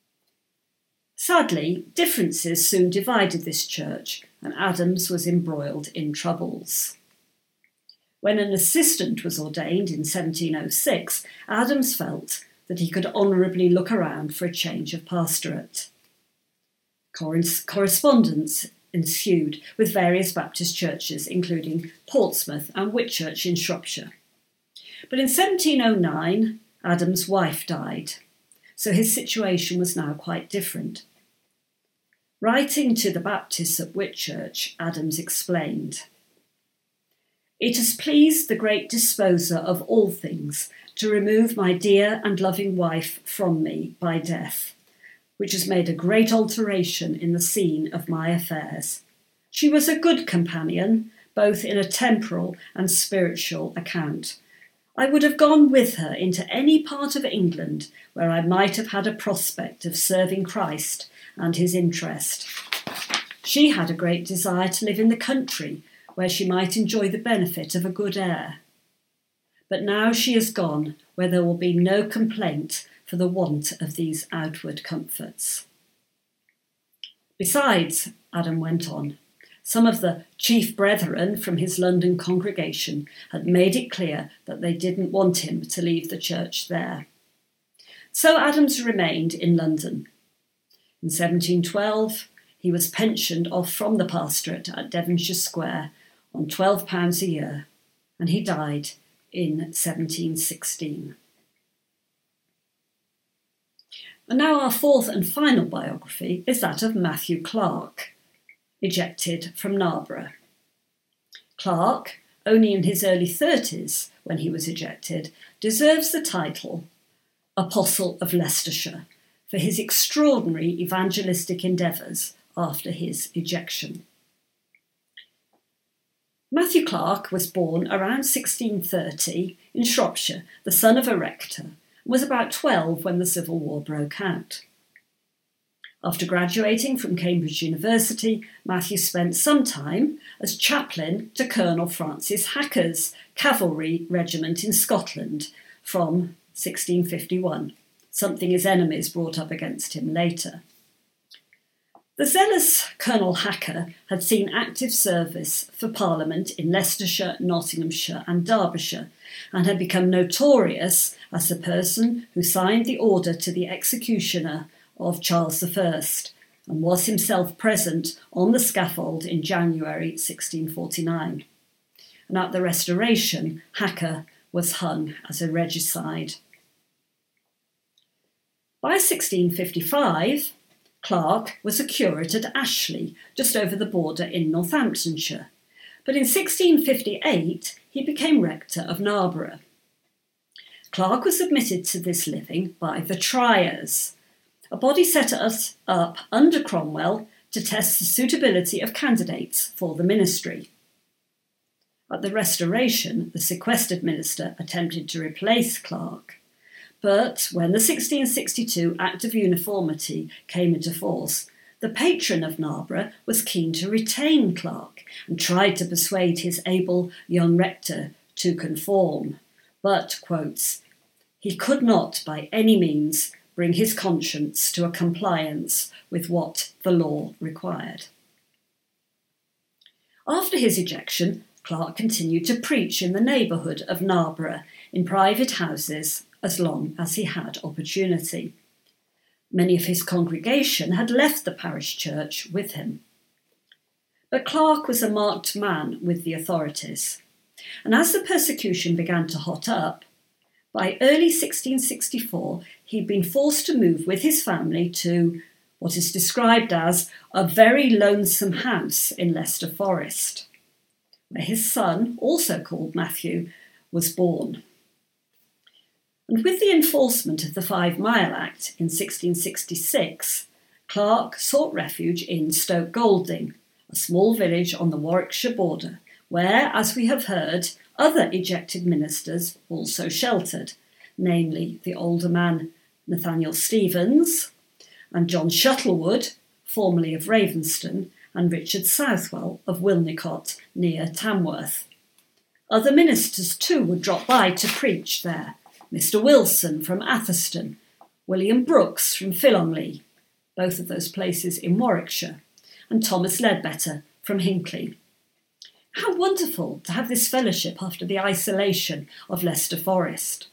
Sadly, differences soon divided this church, and Adams was embroiled in troubles. When an assistant was ordained in 1706, Adams felt that he could honourably look around for a change of pastorate. Correspondence ensued with various Baptist churches, including Portsmouth and Whitchurch in Shropshire. But in 1709, Adam's wife died, so his situation was now quite different. Writing to the Baptists at Whitchurch, Adams explained, "It has pleased the great disposer of all things to remove my dear and loving wife from me by death, which has made a great alteration in the scene of my affairs. She was a good companion, both in a temporal and spiritual account. I would have gone with her into any part of England where I might have had a prospect of serving Christ and his interest. She had a great desire to live in the country where she might enjoy the benefit of a good air. But now she is gone where there will be no complaint for the want of these outward comforts." Besides, Adam went on, some of the chief brethren from his London congregation had made it clear that they didn't want him to leave the church there. So Adams remained in London. In 1712, he was pensioned off from the pastorate at Devonshire Square on £12 a year, and he died in 1716. And now our fourth and final biography is that of Matthew Clark, ejected from Narborough. Clark, only in his early 30s when he was ejected, deserves the title Apostle of Leicestershire for his extraordinary evangelistic endeavours after his ejection. Matthew Clark was born around 1630 in Shropshire, the son of a rector, and was about 12 when the Civil War broke out. After graduating from Cambridge University, Matthew spent some time as chaplain to Colonel Francis Hacker's cavalry regiment in Scotland from 1651, something his enemies brought up against him later. The zealous Colonel Hacker had seen active service for Parliament in Leicestershire, Nottinghamshire and Derbyshire, and had become notorious as the person who signed the order to the executioner of Charles I, and was himself present on the scaffold in January 1649. And at the Restoration, Hacker was hung as a regicide. By 1655, Clark was a curate at Ashley, just over the border in Northamptonshire, but in 1658 he became rector of Narborough. Clark was admitted to this living by the Triers, a body set us up under Cromwell to test the suitability of candidates for the ministry. At the Restoration, the sequestered minister attempted to replace Clark, but when the 1662 Act of Uniformity came into force, the patron of Narborough was keen to retain Clark and tried to persuade his able young rector to conform, but, quotes, he could not by any means bring his conscience to a compliance with what the law required. After his ejection, Clark continued to preach in the neighbourhood of Narborough in private houses as long as he had opportunity. Many of his congregation had left the parish church with him. But Clark was a marked man with the authorities, and as the persecution began to hot up, by early 1664 he'd been forced to move with his family to what is described as a very lonesome house in Leicester Forest, where his son, also called Matthew, was born. And with the enforcement of the 5 Mile Act in 1666, Clark sought refuge in Stoke Golding, a small village on the Warwickshire border, where, as we have heard, other ejected ministers also sheltered, namely the older man Nathaniel Stevens and John Shuttlewood, formerly of Ravenston, and Richard Southwell of Wilnicott near Tamworth. Other ministers too would drop by to preach there. Mr. Wilson from Atherstone, William Brooks from Philonglee, both of those places in Warwickshire, and Thomas Ledbetter from Hinckley. How wonderful to have this fellowship after the isolation of Leicester Forest.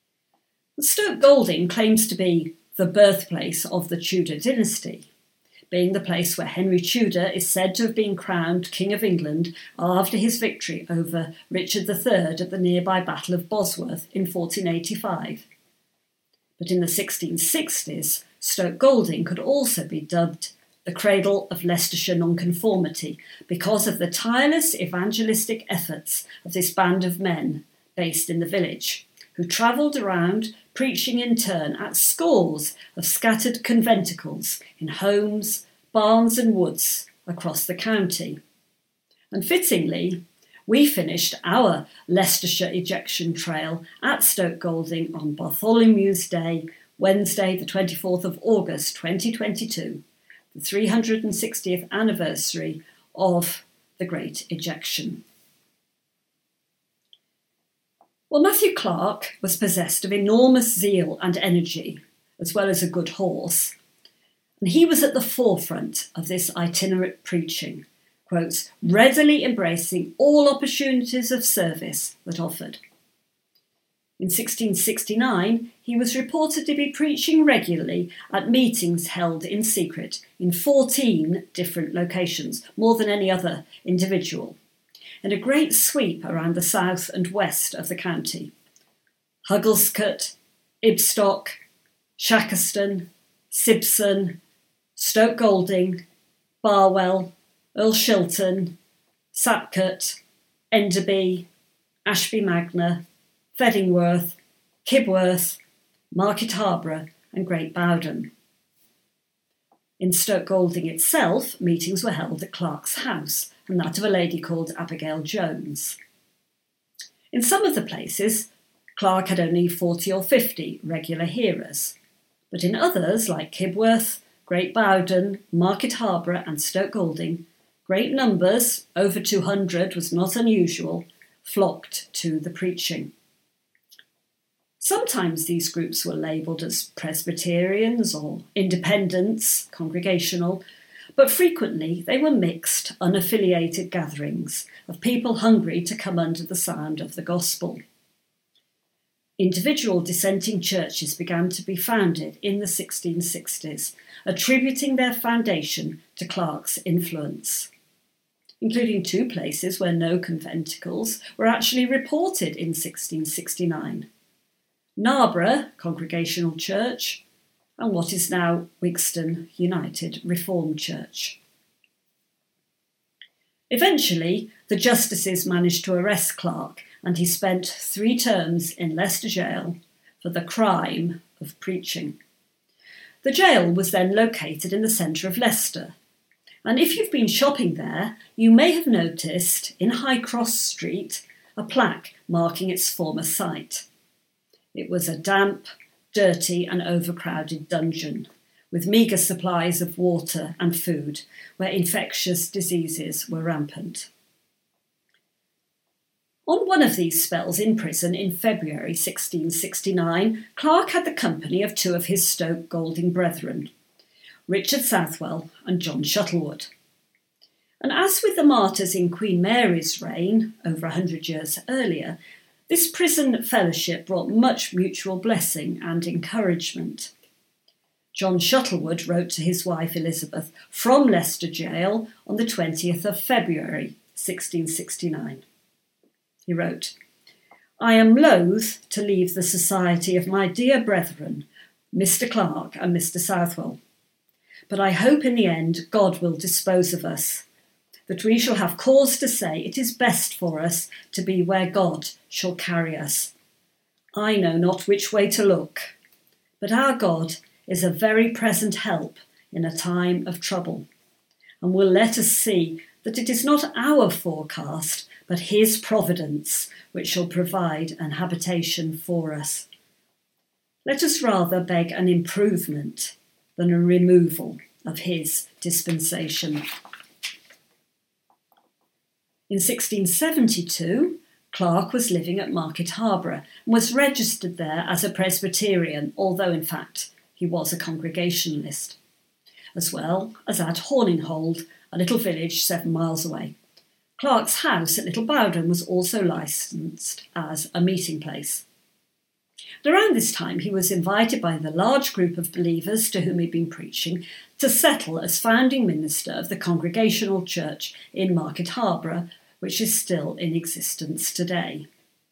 Stoke Golding claims to be the birthplace of the Tudor dynasty, being the place where Henry Tudor is said to have been crowned King of England after his victory over Richard III at the nearby Battle of Bosworth in 1485. But in the 1660s, Stoke Golding could also be dubbed the cradle of Leicestershire nonconformity because of the tireless evangelistic efforts of this band of men based in the village, who travelled around preaching in turn at scores of scattered conventicles in homes, barns and woods across the county. And fittingly, we finished our Leicestershire ejection trail at Stoke Golding on Bartholomew's Day, Wednesday the 24th of August 2022, the 360th anniversary of the Great Ejection. Well, Matthew Clark was possessed of enormous zeal and energy, as well as a good horse, and he was at the forefront of this itinerant preaching, quotes, readily embracing all opportunities of service that offered. In 1669, he was reported to be preaching regularly at meetings held in secret in 14 different locations, more than any other individual, and a great sweep around the south and west of the county. Hugglescott, Ibstock, Shackerston, Sibson, Stoke Golding, Barwell, Earl Shilton, Sapcott, Enderby, Ashby Magna, Feddingworth, Kibworth, Market Harborough and Great Bowden. In Stoke Golding itself, meetings were held at Clark's house and that of a lady called Abigail Jones. In some of the places, Clark had only 40 or 50 regular hearers, but in others, like Kibworth, Great Bowden, Market Harborough and Stoke Golding, great numbers, over 200 was not unusual, flocked to the preaching. Sometimes these groups were labelled as Presbyterians or Independents, Congregational, but frequently they were mixed, unaffiliated gatherings of people hungry to come under the sound of the gospel. Individual dissenting churches began to be founded in the 1660s, attributing their foundation to Clark's influence, including 2 places where no conventicles were actually reported in 1669. Narborough Congregational Church and what is now Wigston United Reformed Church. Eventually, the justices managed to arrest Clark and he spent 3 terms in Leicester Jail for the crime of preaching. The jail was then located in the centre of Leicester, and if you've been shopping there, you may have noticed in High Cross Street a plaque marking its former site. It was a damp, dirty and overcrowded dungeon, with meagre supplies of water and food, where infectious diseases were rampant. On one of these spells in prison in February 1669, Clark had the company of 2 of his Stoke Golding brethren, Richard Southwell and John Shuttlewood. And as with the martyrs in Queen Mary's reign, over 100 years earlier, this prison fellowship brought much mutual blessing and encouragement. John Shuttlewood wrote to his wife Elizabeth from Leicester Jail on the 20th of February 1669. He wrote, I am loath to leave the society of my dear brethren, Mr. Clark and Mr. Southwell, but I hope in the end God will dispose of us, that we shall have cause to say it is best for us to be where God shall carry us. I know not which way to look, but our God is a very present help in a time of trouble, and will let us see that it is not our forecast, but his providence which shall provide an habitation for us. Let us rather beg an improvement than a removal of his dispensation. In 1672, Clark was living at Market Harborough and was registered there as a Presbyterian, although in fact he was a Congregationalist, as well as at Horninghold, a little village 7 miles away. Clark's house at Little Bowden was also licensed as a meeting place. Around this time, he was invited by the large group of believers to whom he'd been preaching to settle as founding minister of the Congregational Church in Market Harborough, which is still in existence today.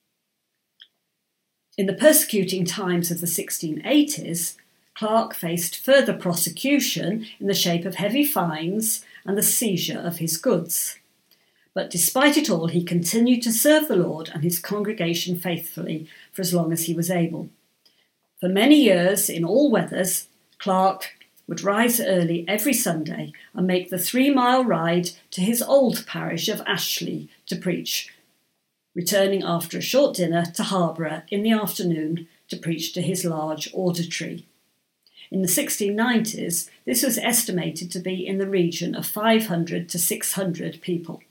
In the persecuting times of the 1680s, Clarke faced further prosecution in the shape of heavy fines and the seizure of his goods. But despite it all, he continued to serve the Lord and his congregation faithfully for as long as he was able. For many years, in all weathers, Clarke would rise early every Sunday and make the 3-mile ride to his old parish of Ashley to preach, returning after a short dinner to Harborough in the afternoon to preach to his large auditory. In the 1690s, this was estimated to be in the region of 500 to 600 people.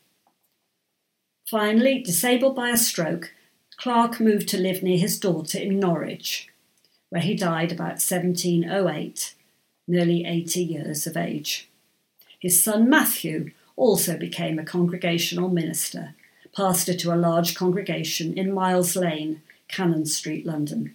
Finally, disabled by a stroke, Clarke moved to live near his daughter in Norwich, where he died about 1708, nearly 80 years of age. His son Matthew also became a congregational minister, pastor to a large congregation in Miles Lane, Cannon Street, London.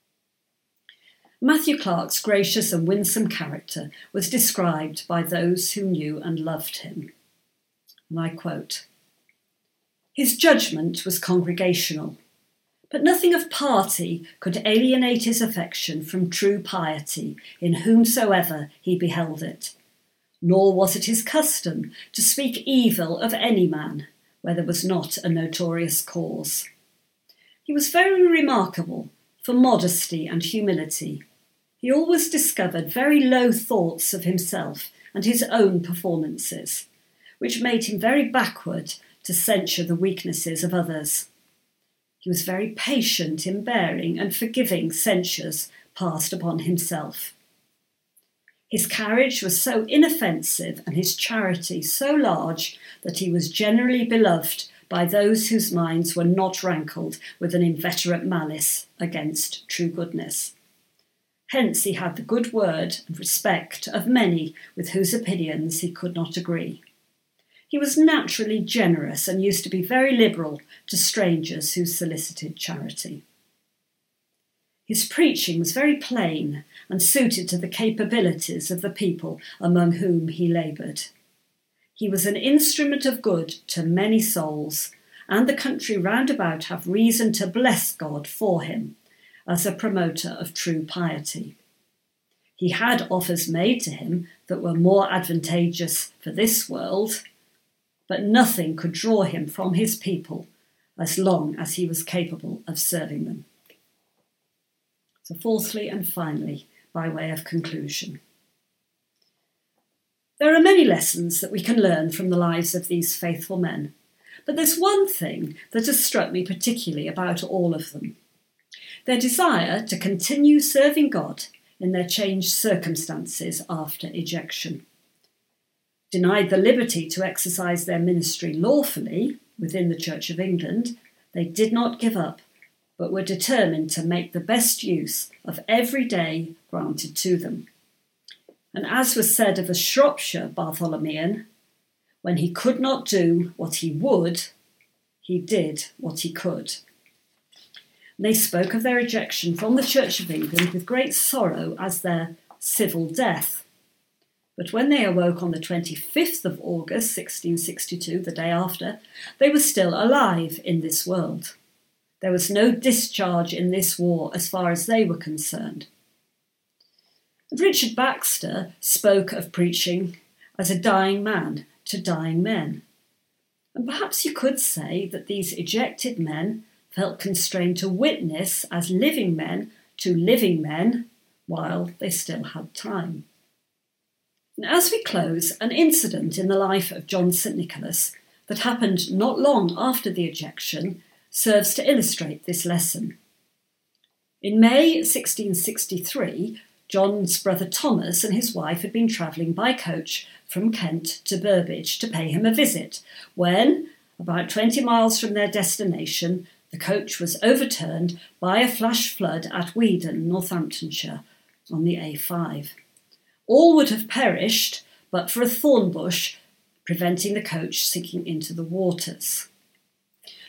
Matthew Clarke's gracious and winsome character was described by those who knew and loved him. And I quote, "His judgment was congregational, but nothing of party could alienate his affection from true piety in whomsoever he beheld it. Nor was it his custom to speak evil of any man, where there was not a notorious cause. He was very remarkable for modesty and humility. He always discovered very low thoughts of himself and his own performances, which made him very backward to censure the weaknesses of others. He was very patient in bearing and forgiving censures passed upon himself. His carriage was so inoffensive and his charity so large that he was generally beloved by those whose minds were not rankled with an inveterate malice against true goodness. Hence he had the good word and respect of many with whose opinions he could not agree. He was naturally generous and used to be very liberal to strangers who solicited charity. His preaching was very plain and suited to the capabilities of the people among whom he laboured. He was an instrument of good to many souls, and the country round about have reason to bless God for him as a promoter of true piety. He had offers made to him that were more advantageous for this world, but nothing could draw him from his people as long as he was capable of serving them." So fourthly and finally, by way of conclusion. There are many lessons that we can learn from the lives of these faithful men, but there's one thing that has struck me particularly about all of them: their desire to continue serving God in their changed circumstances after ejection. Denied the liberty to exercise their ministry lawfully within the Church of England, they did not give up, but were determined to make the best use of every day granted to them. And as was said of a Shropshire Bartholomean, when he could not do what he would, he did what he could. And they spoke of their ejection from the Church of England with great sorrow as their civil death. But when they awoke on the 25th of August 1662, the day after, they were still alive in this world. There was no discharge in this war as far as they were concerned. And Richard Baxter spoke of preaching as a dying man to dying men. And perhaps you could say that these ejected men felt constrained to witness as living men to living men while they still had time. And as we close, an incident in the life of John St. Nicholas that happened not long after the ejection serves to illustrate this lesson. In May 1663, John's brother Thomas and his wife had been travelling by coach from Kent to Burbage to pay him a visit, when, about 20 miles from their destination, the coach was overturned by a flash flood at Weedon, Northamptonshire, on the A5. All would have perished but for a thorn bush preventing the coach sinking into the waters.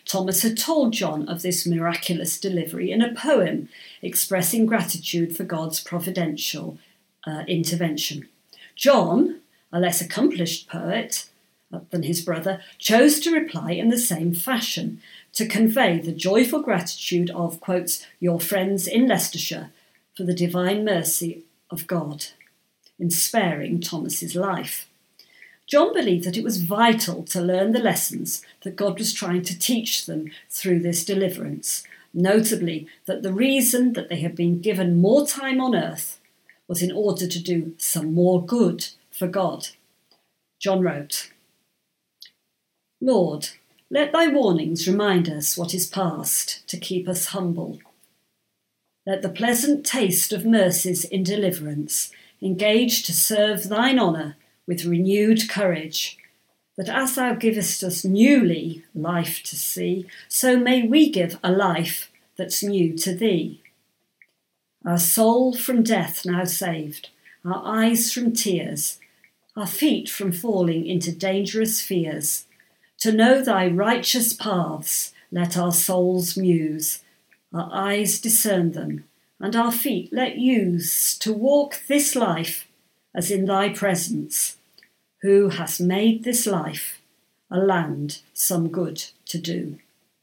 Thomas had told John of this miraculous delivery in a poem expressing gratitude for God's providential intervention. John, a less accomplished poet than his brother, chose to reply in the same fashion to convey the joyful gratitude of, quotes, your friends in Leicestershire for the divine mercy of God in sparing Thomas's life. John believed that it was vital to learn the lessons that God was trying to teach them through this deliverance, notably that the reason that they had been given more time on earth was in order to do some more good for God. John wrote, Lord, let thy warnings remind us what is past to keep us humble. Let the pleasant taste of mercies in deliverance engage to serve thine honour with renewed courage, that as thou givest us newly life to see, so may we give a life that's new to thee. Our soul from death now saved, our eyes from tears, our feet from falling into dangerous fears, to know thy righteous paths let our souls muse, our eyes discern them, and our feet let use to walk this life as in thy presence, who hast made this life a land some good to do.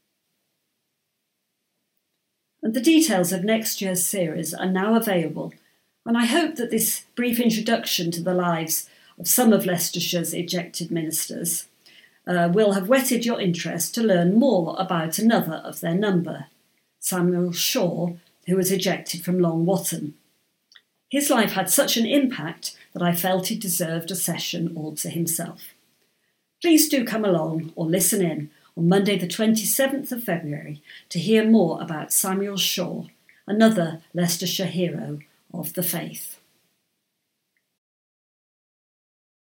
And the details of next year's series are now available, and I hope that this brief introduction to the lives of some of Leicestershire's ejected ministers will have whetted your interest to learn more about another of their number, Samuel Shaw, who was ejected from Long Wotton. His life had such an impact that I felt he deserved a session all to himself. Please do come along or listen in on Monday the 27th of February to hear more about Samuel Shaw, another Leicestershire hero of the faith.